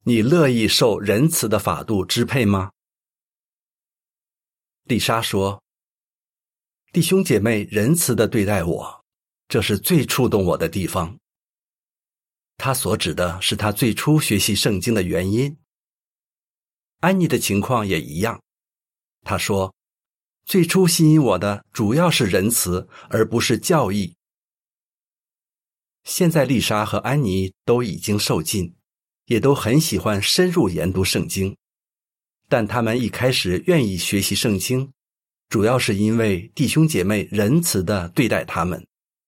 你乐意受仁慈的法度支配吗？丽莎说，弟兄姐妹仁慈地对待我，这是最触动我的地方。她所指的是她最初学习圣经的原因。安妮的情况也一样，她说，最初吸引我的主要是仁慈，而不是教义。现在丽莎和安妮都已经受浸，也都很喜欢深入研读圣经，但他们一开始愿意学习圣经，主要是因为弟兄姐妹仁慈地对待他们。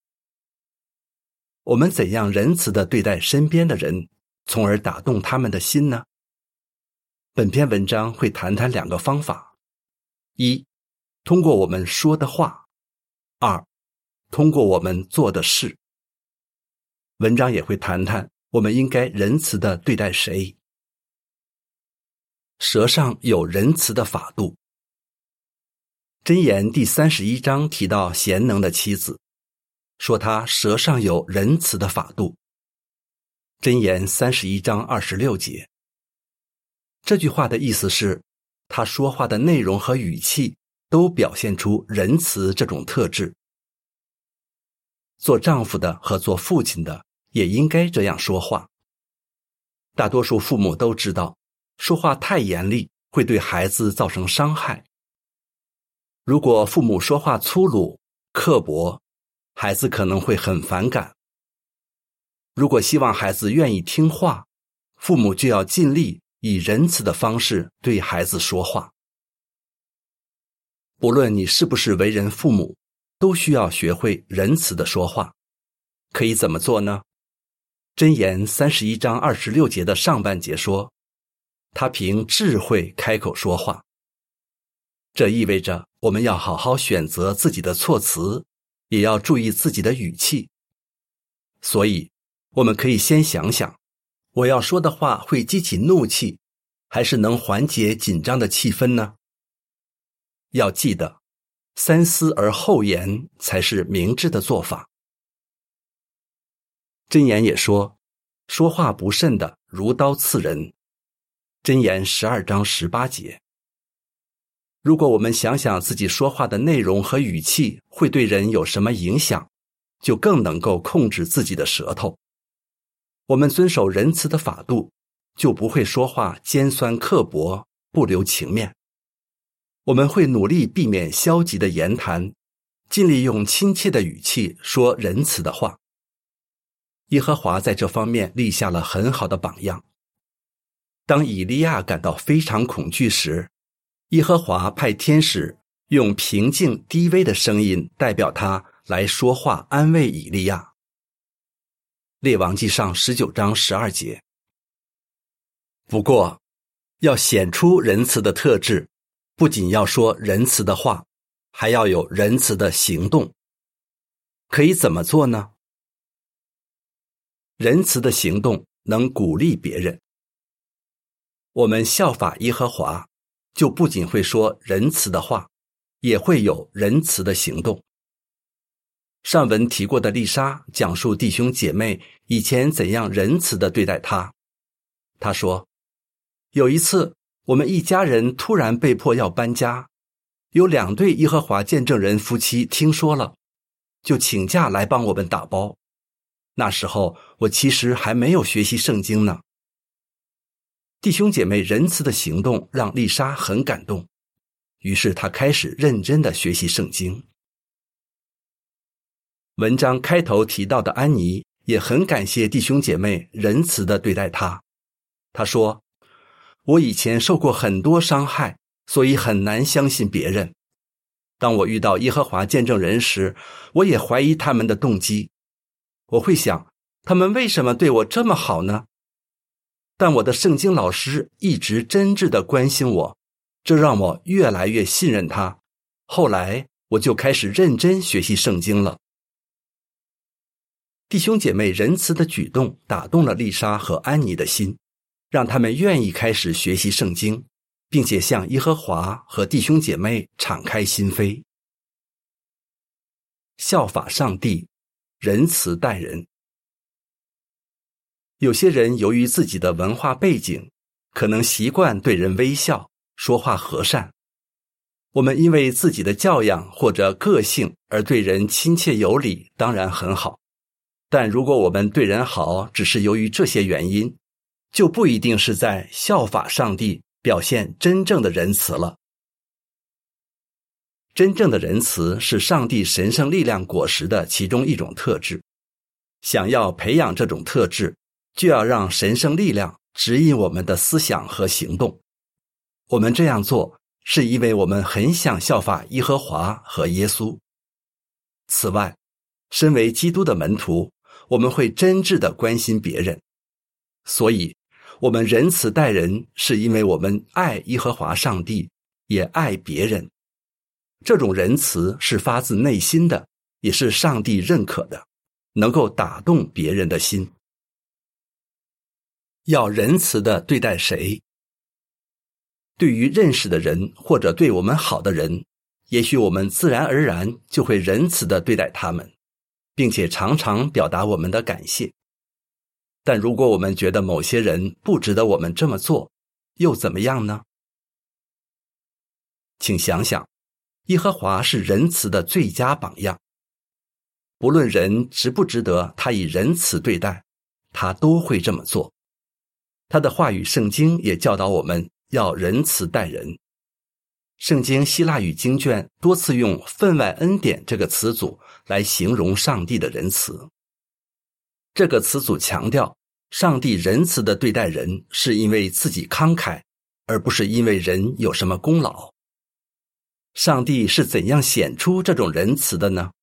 我们怎样仁慈地对待身边的人，从而打动他们的心呢？本篇文章会谈谈2个方法：一，通过我们说的话；二，通过我们做的事。文章也会谈谈我们应该仁慈地对待谁。舌上有仁慈的法度。箴言第31章提到贤能的妻子，说他舌上有仁慈的法度。箴言31章26节。这句话的意思是，他说话的内容和语气都表现出仁慈这种特质。做丈夫的和做父亲的也应该这样说话。大多数父母都知道，说话太严厉会对孩子造成伤害。如果父母说话粗鲁、刻薄，孩子可能会很反感。如果希望孩子愿意听话，父母就要尽力以仁慈的方式对孩子说话。不论你是不是为人父母，都需要学会仁慈的说话。可以怎么做呢？箴言31章26节的上半节说，他凭智慧开口说话。这意味着我们要好好选择自己的措辞，也要注意自己的语气。所以，我们可以先想想，我要说的话会激起怒气，还是能缓解紧张的气氛呢？要记得，三思而后言才是明智的做法。箴言也说，说话不慎的如刀刺人。箴言12章18节。如果我们想想自己说话的内容和语气会对人有什么影响，就更能够控制自己的舌头。我们遵守仁慈的法度，就不会说话尖酸刻薄，不留情面。我们会努力避免消极的言谈，尽力用亲切的语气说仁慈的话。耶和华在这方面立下了很好的榜样。当以利亚感到非常恐惧时，耶和华派天使用平静低微的声音代表他来说话，安慰以利亚。列王纪上19章12节。不过，要显出仁慈的特质，不仅要说仁慈的话，还要有仁慈的行动。可以怎么做呢？仁慈的行动能鼓励别人。我们效法耶和华，就不仅会说仁慈的话，也会有仁慈的行动。上文提过的丽莎讲述弟兄姐妹以前怎样仁慈地对待她。她说，有一次我们一家人突然被迫要搬家，有2对耶和华见证人夫妻听说了，就请假来帮我们打包。那时候我其实还没有学习圣经呢。弟兄姐妹仁慈的行动让丽莎很感动，于是她开始认真地学习圣经。文章开头提到的安妮也很感谢弟兄姐妹仁慈地对待她。她说，我以前受过很多伤害，所以很难相信别人。当我遇到耶和华见证人时，我也怀疑他们的动机。我会想，他们为什么对我这么好呢？但我的圣经老师一直真挚地关心我，这让我越来越信任他。后来我就开始认真学习圣经了。弟兄姐妹仁慈的举动打动了丽莎和安妮的心，让他们愿意开始学习圣经，并且向耶和华和弟兄姐妹敞开心扉。效法上帝，仁慈待人。 有些人由于自己的文化背景，可能习惯对人微笑，说话和善。我们因为自己的教养或者个性而对人亲切有礼，当然很好。但如果我们对人好只是由于这些原因，就不一定是在效法上帝，表现真正的仁慈了。真正的仁慈是上帝神圣力量果实的其中一种特质。想要培养这种特质，就要让神圣力量指引我们的思想和行动。我们这样做是因为我们很想效法耶和华和耶稣。此外，身为基督的门徒，我们会真挚地关心别人。所以，我们仁慈待人，是因为我们爱耶和华上帝，也爱别人。这种仁慈是发自内心的，也是上帝认可的，能够打动别人的心。要仁慈地对待谁？对于认识的人或者对我们好的人，也许我们自然而然就会仁慈地对待他们，并且常常表达我们的感谢。但如果我们觉得某些人不值得我们这么做，又怎么样呢？请想想，耶和华是仁慈的最佳榜样。不论人值不值得他以仁慈对待，他都会这么做。他的话语圣经也教导我们要仁慈待人。圣经希腊语经卷多次用分外恩典这个词组来形容上帝的仁慈。这个词组强调，上帝仁慈的对待人是因为自己慷慨，而不是因为人有什么功劳。上帝是怎样显出这种仁慈的呢？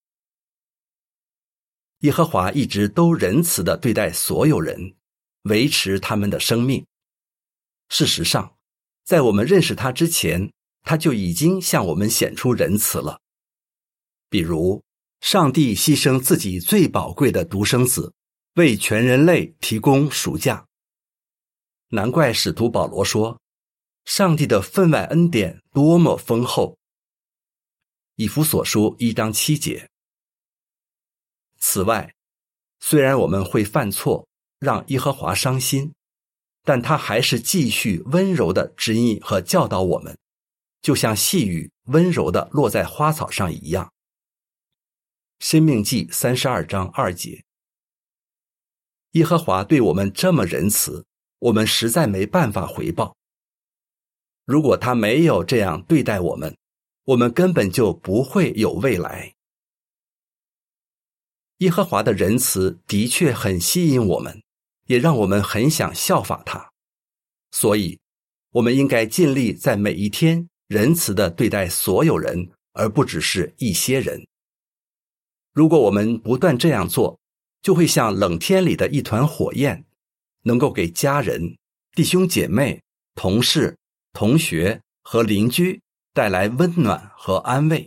耶和华一直都仁慈地对待所有人，维持他们的生命。事实上，在我们认识他之前，他就已经向我们显出仁慈了。比如，上帝牺牲自己最宝贵的独生子，为全人类提供赎价。难怪使徒保罗说，上帝的分外恩典多么丰厚。以弗所书1章7节。此外，虽然我们会犯错，让耶和华伤心，但他还是继续温柔地指引和教导我们，就像细雨温柔地落在花草上一样。申命记32章2节。耶和华对我们这么仁慈，我们实在没办法回报。如果他没有这样对待我们，我们根本就不会有未来。耶和华的仁慈的确很吸引我们，也让我们很想效法他。所以，我们应该尽力在每一天仁慈地对待所有人，而不只是一些人。如果我们不断这样做，就会像冷天里的一团火焰，能够给家人、弟兄姐妹、同事、同学和邻居带来温暖和安慰。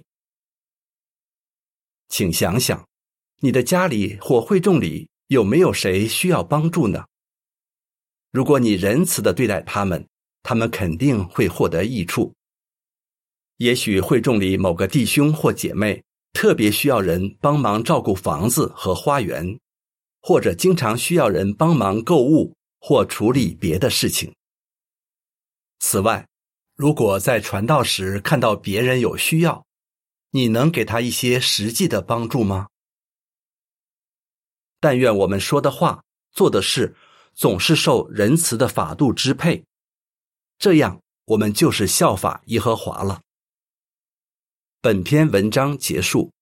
请想想，你的家里或会众里有没有谁需要帮助呢？如果你仁慈地对待他们，他们肯定会获得益处。也许会众里某个弟兄或姐妹特别需要人帮忙照顾房子和花园，或者经常需要人帮忙购物或处理别的事情。此外，如果在传道时看到别人有需要，你能给他一些实际的帮助吗？但愿我们说的话、做的事总是受仁慈的法度支配，这样我们就是效法耶和华了。本篇文章结束。